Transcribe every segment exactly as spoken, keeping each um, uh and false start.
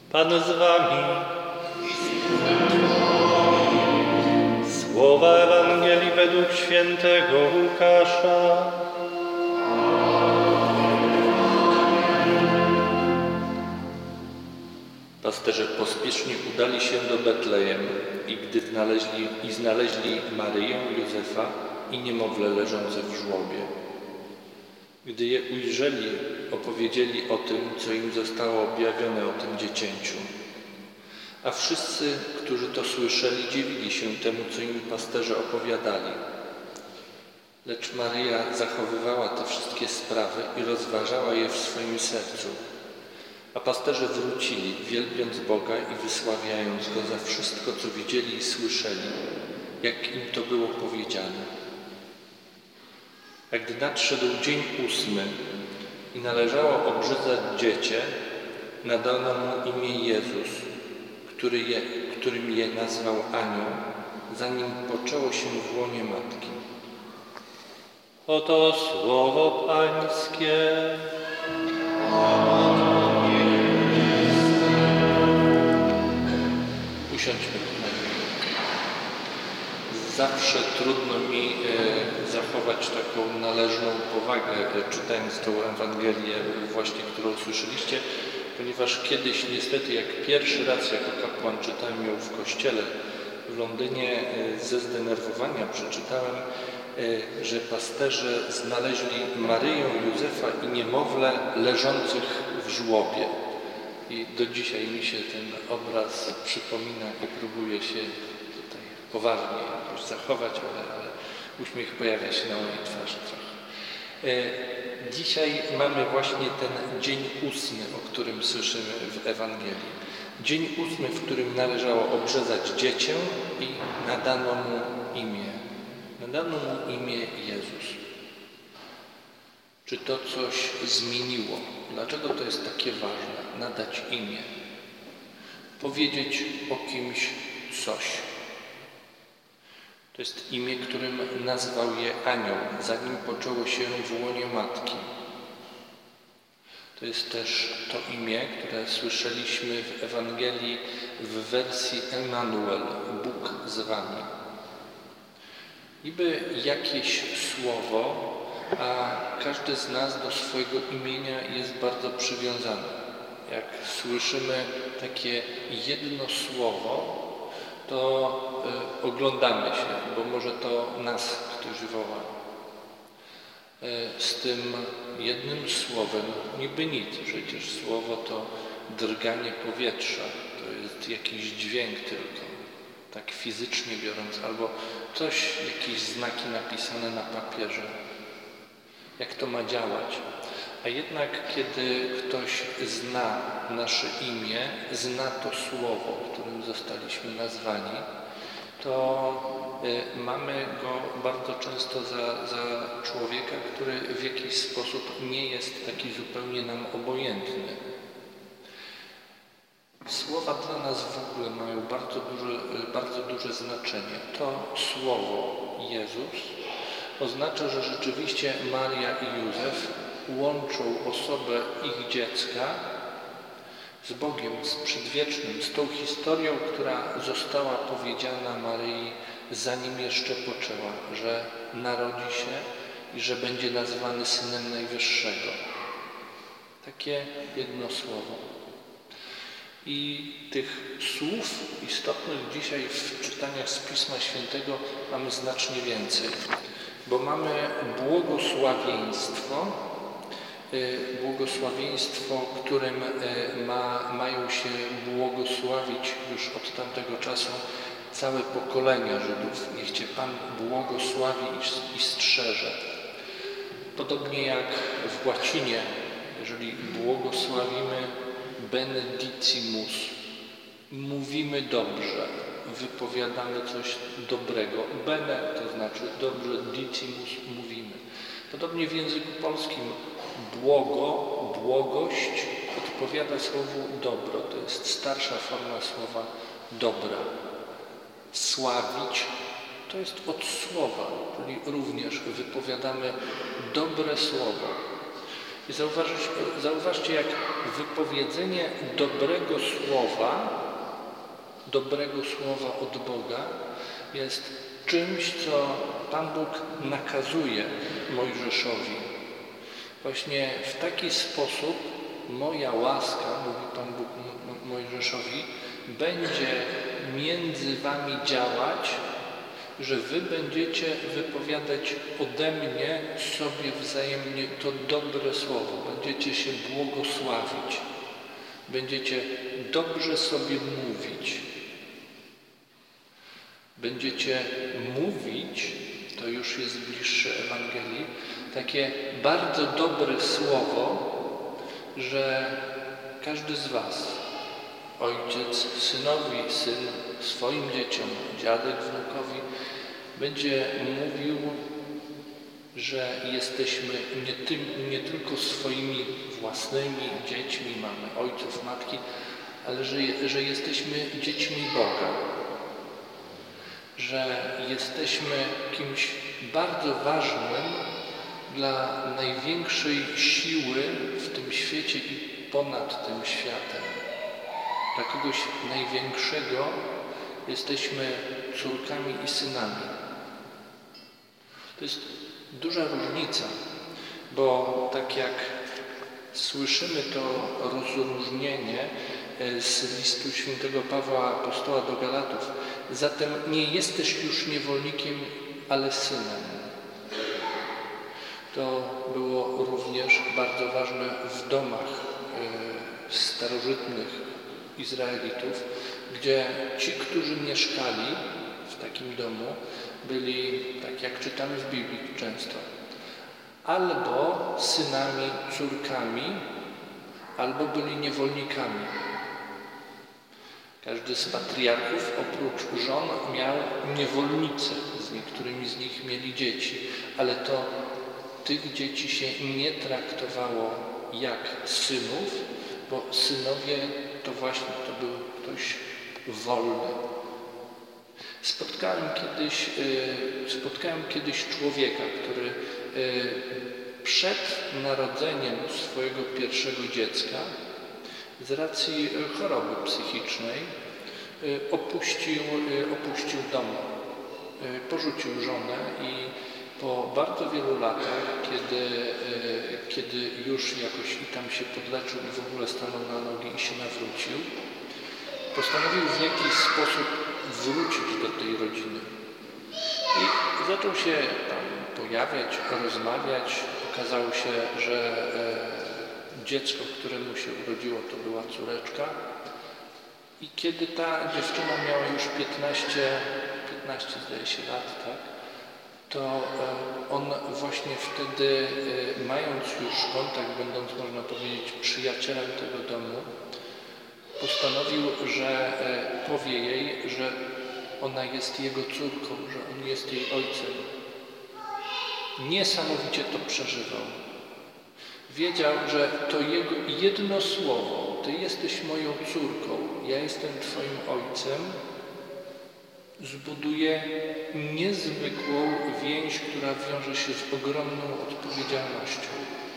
Pan z wami. Słowa Ewangelii według świętego Łukasza. Pasterze pospiesznie udali się do Betlejem i gdy znaleźli, i znaleźli Maryję, Józefa i niemowlę leżące w żłobie. Gdy je ujrzeli, opowiedzieli o tym, co im zostało objawione o tym dziecięciu. A wszyscy, którzy to słyszeli, dziwili się temu, co im pasterze opowiadali. Lecz Maryja zachowywała te wszystkie sprawy i rozważała je w swoim sercu. A pasterze wrócili, wielbiąc Boga i wysławiając Go za wszystko, co widzieli i słyszeli, jak im to było powiedziane. A gdy nadszedł dzień ósmy i należało obrzydzać dziecię, nadano mu imię Jezus, który je, którym je nazwał Anioł, zanim poczęło się w łonie matki. Oto słowo Pańskie. Usiądźmy. Zawsze trudno mi e, zachować taką należną powagę, e, czytając tą Ewangelię właśnie, którą słyszeliście, ponieważ kiedyś niestety, jak pierwszy raz jako kapłan czytałem ją w kościele w Londynie, e, ze zdenerwowania przeczytałem, e, że pasterze znaleźli Maryję, Józefa i niemowlę leżących w żłobie. I do dzisiaj mi się ten obraz przypomina i próbuje się tutaj poważnie jakoś zachować, ale, ale uśmiech pojawia się na mojej twarzy trochę. E, dzisiaj mamy właśnie ten dzień ósmy, o którym słyszymy w Ewangelii. Dzień ósmy, w którym należało obrzezać dziecię i nadano mu imię. Nadano mu imię Jezus. Czy to coś zmieniło? Dlaczego to jest takie ważne? Nadać imię. Powiedzieć o kimś coś. To jest imię, którym nazwał je Anioł, zanim poczęło się w łonie matki. To jest też to imię, które słyszeliśmy w Ewangelii w wersji Emanuel, Bóg z wami. Niby jakieś słowo, a każdy z nas do swojego imienia jest bardzo przywiązany. Jak słyszymy takie jedno słowo, to y, oglądamy się, bo może to nas ktoś woła. Y, z tym jednym słowem niby nic, przecież słowo to drganie powietrza, to jest jakiś dźwięk tylko, tak fizycznie biorąc, albo coś, jakieś znaki napisane na papierze. Jak to ma działać? A jednak kiedy ktoś zna nasze imię, zna to słowo, którym zostaliśmy nazwani, to y, mamy go bardzo często za, za człowieka, który w jakiś sposób nie jest taki zupełnie nam obojętny. Słowa dla nas w ogóle mają bardzo duże, bardzo duże znaczenie. To słowo Jezus oznacza, że rzeczywiście Maria i Józef łączą osobę ich dziecka z Bogiem, z przedwiecznym, z tą historią, która została powiedziana Maryi, zanim jeszcze poczęła, że narodzi się i że będzie nazwany Synem Najwyższego. Takie jedno słowo. I tych słów istotnych dzisiaj w czytaniach z Pisma Świętego mamy znacznie więcej, bo mamy błogosławieństwo, błogosławieństwo, którym ma, mają się błogosławić już od tamtego czasu całe pokolenia Żydów. Niech Cię Pan błogosławi i strzeże. Podobnie jak w łacinie, jeżeli błogosławimy benedicimus, mówimy dobrze, wypowiadamy coś dobrego. Bene to znaczy dobrze, dicimus mówimy. Podobnie w języku polskim błogo, błogość odpowiada słowu dobro. To jest starsza forma słowa dobra. Sławić to jest od słowa, czyli również wypowiadamy dobre słowo. I zauważyć, zauważcie, jak wypowiedzenie dobrego słowa, dobrego słowa od Boga jest czymś, co Pan Bóg nakazuje Mojżeszowi. Właśnie w taki sposób moja łaska, mówi Pan Bóg Mojżeszowi, będzie między wami działać, że wy będziecie wypowiadać ode mnie sobie wzajemnie to dobre słowo. Będziecie się błogosławić. Będziecie dobrze sobie mówić. Będziecie mówić, to już jest bliższe Ewangelii, takie bardzo dobre słowo, że każdy z was, ojciec synowi, syn swoim dzieciom, dziadek wnukowi, będzie mówił, że jesteśmy nie, tym, nie tylko swoimi własnymi dziećmi, mamy ojców, matki, ale że, że jesteśmy dziećmi Boga. Że jesteśmy kimś bardzo ważnym dla największej siły w tym świecie i ponad tym światem. Dla kogoś największego jesteśmy córkami i synami. To jest duża różnica, bo tak jak słyszymy to rozróżnienie z listu świętego Pawła Apostoła do Galatów, zatem nie jesteś już niewolnikiem, ale synem. To było również bardzo ważne w domach starożytnych Izraelitów, gdzie ci, którzy mieszkali w takim domu, byli, tak jak czytamy w Biblii często, albo synami, córkami, albo byli niewolnikami. Każdy z patriarchów oprócz żon miał niewolnice, z niektórymi z nich mieli dzieci, ale to tych dzieci się nie traktowało jak synów, bo synowie to właśnie to był ktoś wolny. Spotkałem kiedyś, spotkałem kiedyś człowieka, który przed narodzeniem swojego pierwszego dziecka z racji choroby psychicznej opuścił, opuścił dom, porzucił żonę i po bardzo wielu latach, kiedy, kiedy już jakoś i tam się podleczył i w ogóle stanął na nogi i się nawrócił, postanowił w jakiś sposób wrócić do tej rodziny. I zaczął się tam pojawiać, rozmawiać. Okazało się, że e, dziecko, które mu się urodziło, to była córeczka. I kiedy ta dziewczyna miała już piętnaście, piętnaście zdaje się lat, tak, to e, on właśnie wtedy, e, mając już kontakt, będąc, można powiedzieć, przyjacielem tego domu, postanowił, że e, powie jej, że ona jest jego córką, że on jest jej ojcem. Niesamowicie to przeżywał. Wiedział, że to jego jedno słowo, ty jesteś moją córką, ja jestem twoim ojcem, zbuduje niezwykłą więź, która wiąże się z ogromną odpowiedzialnością.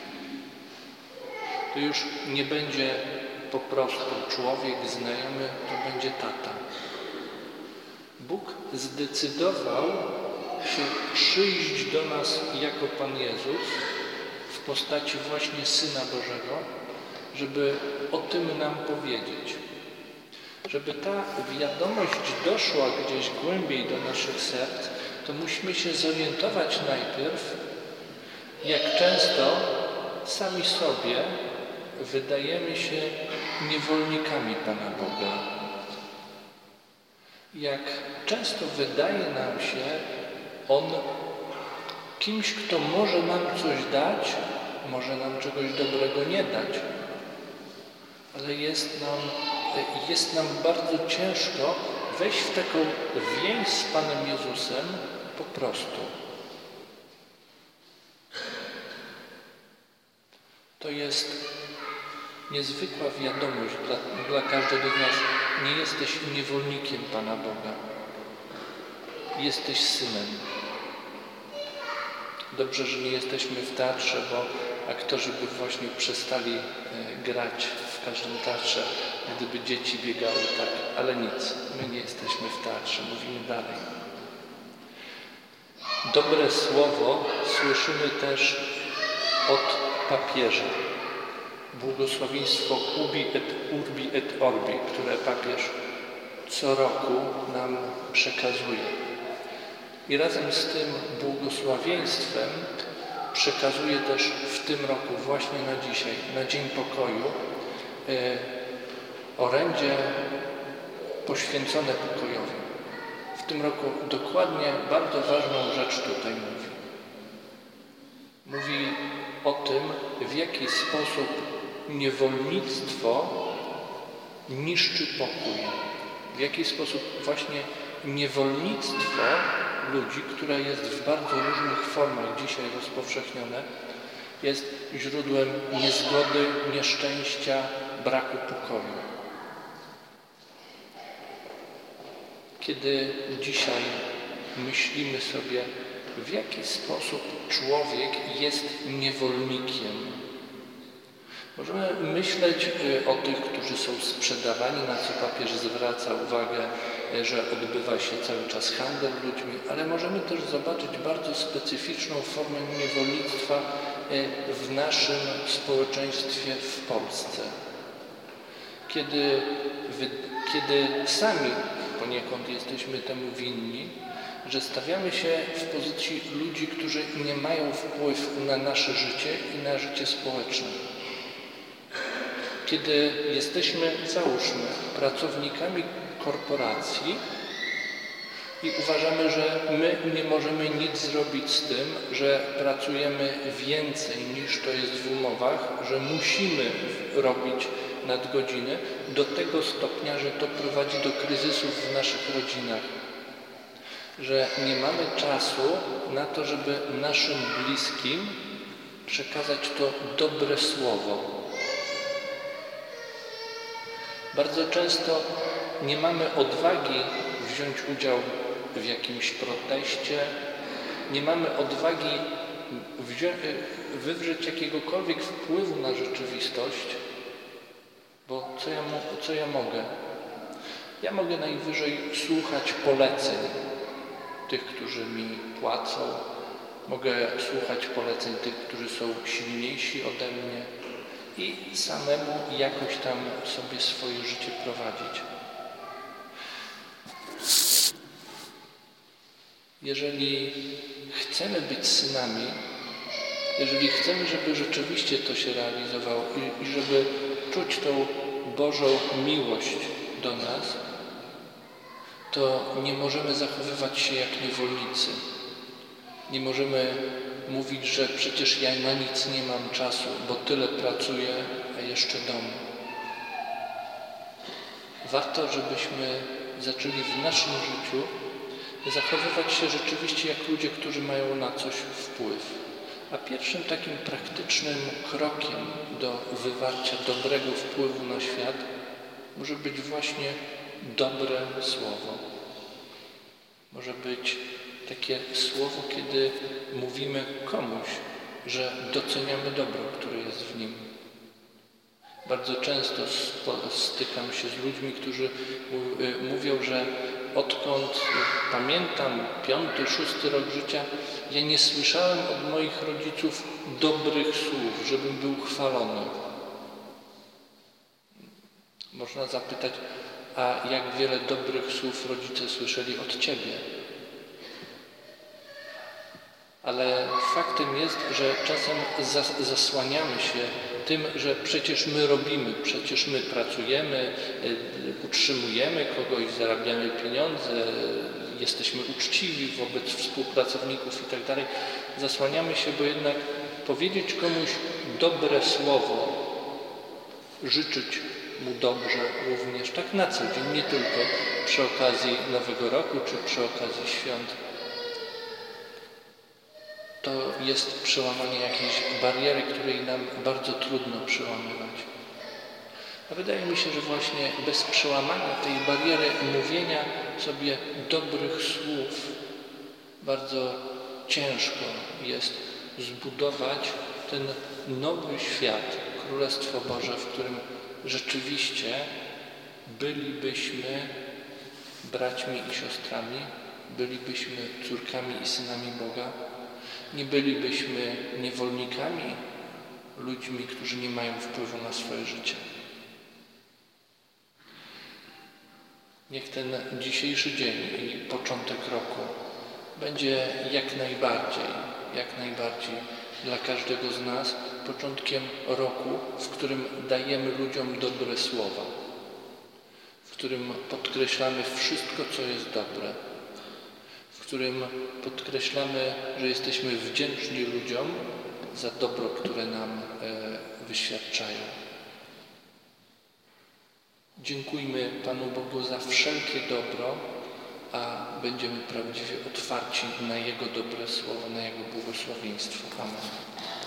To już nie będzie po prostu człowiek, znajomy, to będzie tata. Bóg zdecydował się przyjść do nas jako Pan Jezus w postaci właśnie Syna Bożego, żeby o tym nam powiedzieć. Żeby ta wiadomość doszła gdzieś głębiej do naszych serc, to musimy się zorientować najpierw, jak często sami sobie wydajemy się niewolnikami Pana Boga. Jak często wydaje nam się On kimś, kto może nam coś dać, może nam czegoś dobrego nie dać, ale jest nam, jest nam bardzo ciężko wejść w taką więź z Panem Jezusem po prostu. To jest niezwykła wiadomość dla, dla każdego z nas. Nie jesteś niewolnikiem Pana Boga. Jesteś synem. Dobrze, że nie jesteśmy w teatrze, bo aktorzy by właśnie przestali grać w każdym teatrze, gdyby dzieci biegały tak, ale nic, my nie jesteśmy w teatrze, mówimy dalej. Dobre słowo słyszymy też od papieża. Błogosławieństwo Ubi et Urbi et Orbi, które papież co roku nam przekazuje. I razem z tym błogosławieństwem przekazuje też w tym roku, właśnie na dzisiaj, na Dzień Pokoju, e, orędzie poświęcone pokojowi. W tym roku dokładnie bardzo ważną rzecz tutaj mówi. Mówi o tym, w jaki sposób niewolnictwo niszczy pokój. W jaki sposób właśnie niewolnictwo ludzi, które jest w bardzo różnych formach dzisiaj rozpowszechnione, jest źródłem niezgody, nieszczęścia, braku pokoju. Kiedy dzisiaj myślimy sobie, w jaki sposób człowiek jest niewolnikiem, możemy myśleć o tych, którzy są sprzedawani, na co papież zwraca uwagę, że odbywa się cały czas handel ludźmi, ale możemy też zobaczyć bardzo specyficzną formę niewolnictwa w naszym społeczeństwie w Polsce. Kiedy, kiedy sami poniekąd jesteśmy temu winni, że stawiamy się w pozycji ludzi, którzy nie mają wpływu na nasze życie i na życie społeczne. Kiedy jesteśmy, załóżmy, pracownikami korporacji i uważamy, że my nie możemy nic zrobić z tym, że pracujemy więcej niż to jest w umowach, że musimy robić nadgodziny do tego stopnia, że to prowadzi do kryzysów w naszych rodzinach, że nie mamy czasu na to, żeby naszym bliskim przekazać to dobre słowo. Bardzo często nie mamy odwagi wziąć udział w jakimś proteście, nie mamy odwagi wywrzeć jakiegokolwiek wpływu na rzeczywistość, bo co ja, co ja mogę? Ja mogę najwyżej słuchać poleceń tych, którzy mi płacą, mogę słuchać poleceń tych, którzy są silniejsi ode mnie i samemu jakoś tam sobie swoje życie prowadzić. Jeżeli chcemy być synami, jeżeli chcemy, żeby rzeczywiście to się realizowało i, i żeby czuć tą Bożą miłość do nas, to nie możemy zachowywać się jak niewolnicy. Nie możemy mówić, że przecież ja na nic nie mam czasu, bo tyle pracuję, a jeszcze dom. Warto, żebyśmy zaczęli w naszym życiu zachowywać się rzeczywiście jak ludzie, którzy mają na coś wpływ. A pierwszym takim praktycznym krokiem do wywarcia dobrego wpływu na świat może być właśnie dobre słowo. Może być takie słowo, kiedy mówimy komuś, że doceniamy dobro, które jest w nim. Bardzo często stykam się z ludźmi, którzy mówią, że odkąd pamiętam piąty, szósty rok życia, ja nie słyszałem od moich rodziców dobrych słów, żebym był chwalony. Można zapytać, a jak wiele dobrych słów rodzice słyszeli od Ciebie? Ale faktem jest, że czasem zas zasłaniamy się tym, że przecież my robimy, przecież my pracujemy, utrzymujemy kogoś, zarabiamy pieniądze, jesteśmy uczciwi wobec współpracowników i tak dalej. Zasłaniamy się, bo jednak powiedzieć komuś dobre słowo, życzyć mu dobrze również, tak na co dzień, nie tylko przy okazji Nowego Roku czy przy okazji świąt. To jest przełamanie jakiejś bariery, której nam bardzo trudno przełamywać. A wydaje mi się, że właśnie bez przełamania tej bariery mówienia sobie dobrych słów bardzo ciężko jest zbudować ten nowy świat, Królestwo Boże, w którym rzeczywiście bylibyśmy braćmi i siostrami, bylibyśmy córkami i synami Boga, nie bylibyśmy niewolnikami, ludźmi, którzy nie mają wpływu na swoje życie. Niech ten dzisiejszy dzień i początek roku będzie jak najbardziej, jak najbardziej dla każdego z nas początkiem roku, w którym dajemy ludziom dobre słowa, w którym podkreślamy wszystko, co jest dobre, w którym podkreślamy, że jesteśmy wdzięczni ludziom za dobro, które nam e, wyświadczają. Dziękujmy Panu Bogu za wszelkie dobro, a będziemy prawdziwie otwarci na Jego dobre słowo, na Jego błogosławieństwo. Amen.